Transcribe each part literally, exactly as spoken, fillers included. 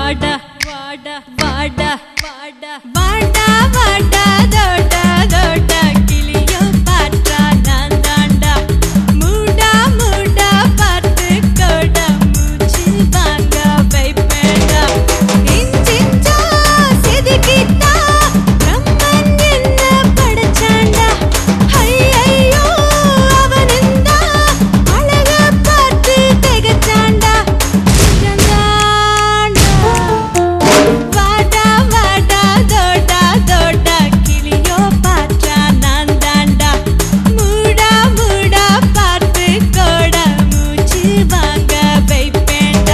வாடா வாடா வாடா வாடா வாடா வாடா தோடா தோடா கிளியோ பாட்டா நான் தாண்டா மூடா மூடா பார்த்து கோடா மூச்சு வாங்க வைப்பேடா இஞ்சிஞ்சா செதுக்கிட்டா பிரம்மன் என்ன படைச்சாண்டா ஐயையோ அவனிந்தா அழக பார்த்து திகச்சாண்டா வாடா வாடா தோடா தோடா கிளியோ பாட்டா நான் தாண்டா மூடா மூடா பார்த்து கோடா மூச்சு வாங்க வைப்பேண்டா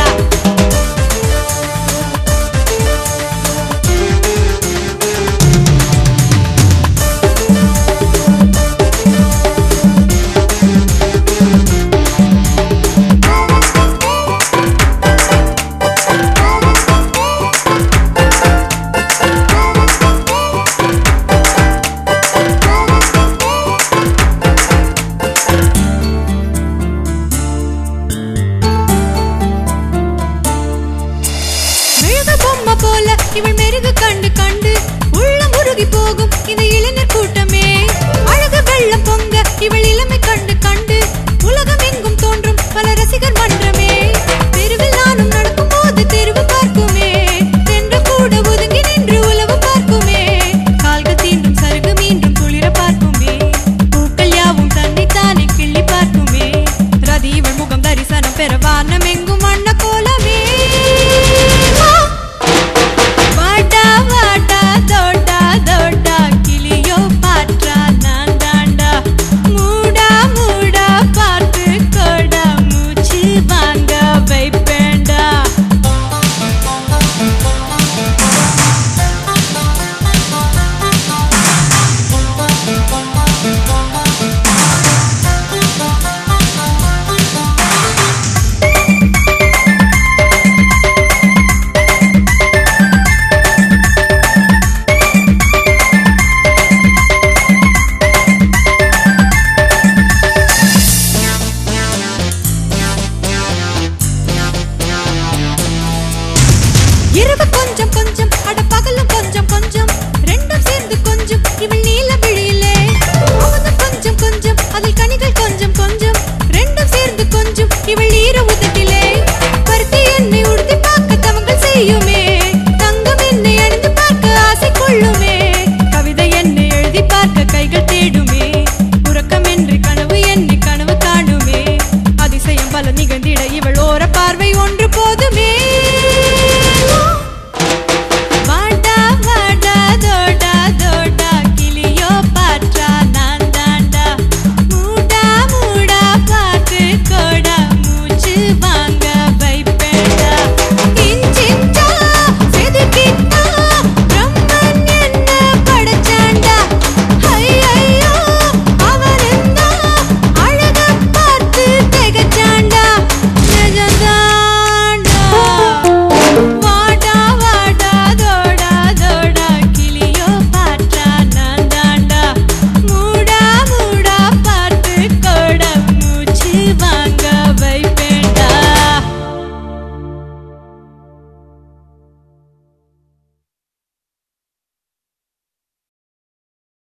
மெழுகு பொம்மை போல இவள் மெருகு கண்டு கண்டு உள்ளம் உருகி போகும் இந்த இளைஞர் கூட்டமே அழகு வெள்ளம் பொங்க இவள் இளமை கண்டு கண்டு உலகம் எங்கும் தோன்றும் பல ரசிகர் மன்றமே தெருவில் நானும் நடக்கும் போது தெருவு பார்க்குமே சென்று கூட ஒதுங்கி நின்று உலவு பார்க்குமே கால்கள் தீண்டும் சருகு மீண்டும் குளிர பார்க்குமே பூக்கள் யாவும் தன்னைத்தானே கிள்ளி பார்க்குமே ரதி இவள் முகம் தரிசனம் பெற வானம் எங்கும் வண்ண கோலமே வாடா வாடா தோடா தோடா கிளியோ பாட்டா நான் தாண்டா மூடா மூடா பார்த்து கோடா மூச்சு வாங்க வைப்பேண்டா இரவு கொஞ்சம் கொஞ்சம் அட பகலும்